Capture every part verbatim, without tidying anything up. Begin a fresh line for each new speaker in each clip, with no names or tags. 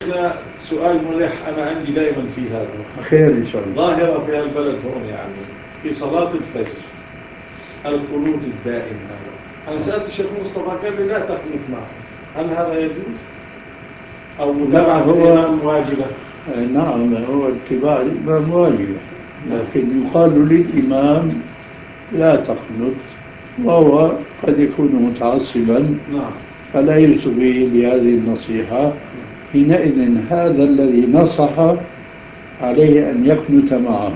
سؤال ملح أنا عندي دائما في هذا
خير إن شاء الله.
ظاهرة في البلد هون، يعني في صلاة الفجر القنوت الدائم هذا. أنا سألت الشيخ مصطفى قال لي لا تقنط معه، هل هذا يجوز أو متابعة الإمام واجبة؟
نعم، هو اتباع الإمام واجب، لكن يقال للإمام لا تقنط، وهو قد يكون متعصبا فلا يصغي لهذه النصيحة. حينئذ هذا الذي نصح عليه أن يقنت معه.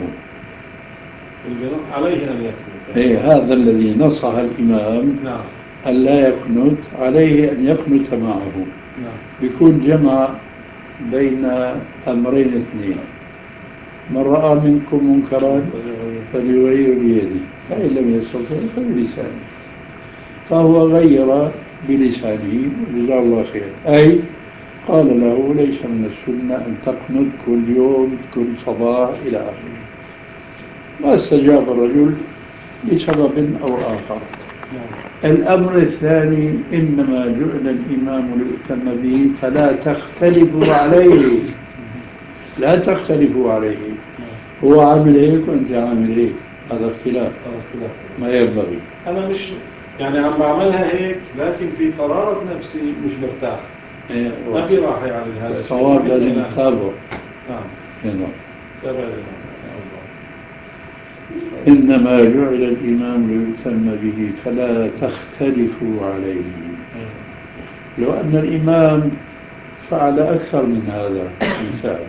عليه أن يقنت.
إيه، هذا الذي نصح الإمام
نعم.
أن لا يقنت عليه أن يقنت معه.
نعم.
بيكون جمع بين أمرين اثنين: من رأى منكم منكرا فليغير بيده، فإن لم يستطع فبلسانه. فهو غير بلسانه جزاه الله خير، أي قال له ليس من السنة أن تقنت كل يوم كل صباح إلى آخره. واستجاب الرجل لسبب أو آخر. الأمر الثاني: إنما جعل الإمام ليؤتم به فلا تختلفوا عليه. لا تختلفوا عليه، هو عامل هيك وأنت عامل هيك، هذا اختلاف ما ينبغي.
أنا مش يعني عم بعملها هيك، لكن في قرارة نفسي مش برتاح، ما في راحة يعني هذا
الصواب لازم نتابعه.
نعم. تابع
إنما جعل الإمام ليؤتم به فلا تختلفوا عليه. لو أن الإمام فعل أكثر من هذا مثال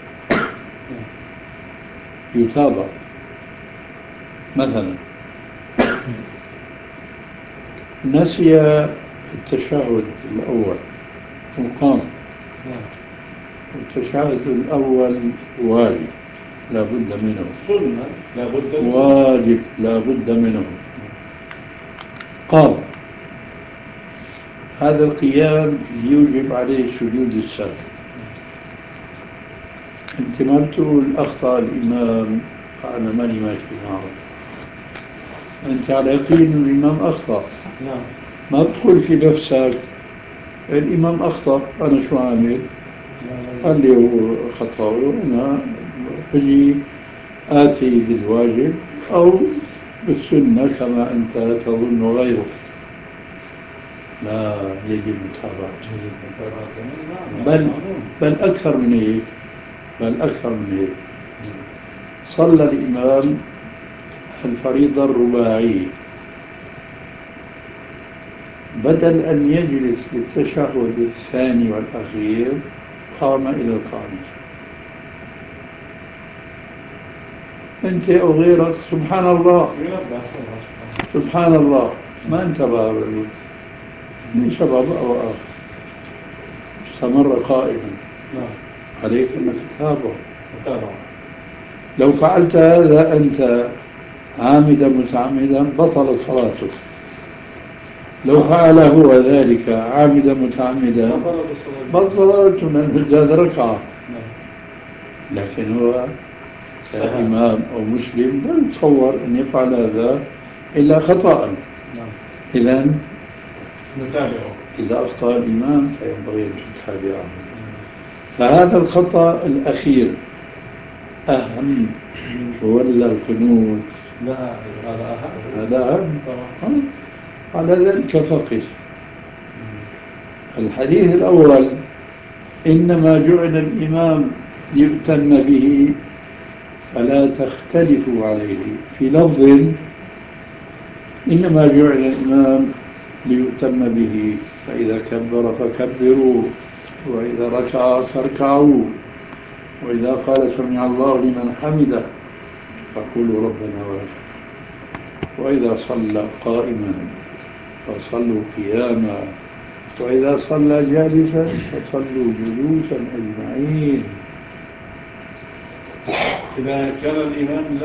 يتابع. مثلا نسي التشهد الأول وقام، التشهد الأول واجب لا بد منه،
سنة لا بد منه،
واجب لا بد منه، قام. هذا القيام يوجب عليه سجود السهو. انت ما بتقول أخطأ الإمام فأنا ماني ماشي معه، أنت على يقين الإمام أخطأ.
نعم.
ما بتقول في نفسك الإمام أخطأ أنا شو عامل؟ قال لي هو خطأه وأنا بجي آتي بالواجب أو بالسنة كما أنت تظن غيره. لا، يجب متابعته. بل بل أكثر من هيك، بل أكثر من هيك. صلى الإمام الفريضة الرباعية، بدل أن يجلس للتشهد الثاني والأخير قام إلى الخامس. أنت أو غيرك سبحان الله سبحان الله ما انتبه الرجل لسبب أو آخر استمر قائما. عليك أن تتابع. لو فعلت هذا أنت عامدا متعمدا بطلت صلاته. لو فعل هو ذلك عامدا متعمدا بطلت من زاد ركعة. لكن هو إمام أو مسلم لا يتصور أن يفعل هذا إلا خطأ. إذن
نتابعه.
إذا أخطأ الإمام فينبغي أن تتابعه. فهذا الخطأ الأخير أهم ولا القنوت؟
لا، هذا أهم.
هذا أهم. على ذلك فقس. الحديث الأول: إنما جعل الإمام ليؤتم به فلا تختلفوا عليه. في لفظ: إنما جعل الإمام ليؤتم به فإذا كبر فكبروا وإذا ركع فاركعوا وإذا قال سمع الله لمن حمده فقولوا ربنا ولك. وإذا صلى قائما فصلوا قياما وإذا صلى جالسا فصلوا جلوسا أجمعين.
إذا كان الإمام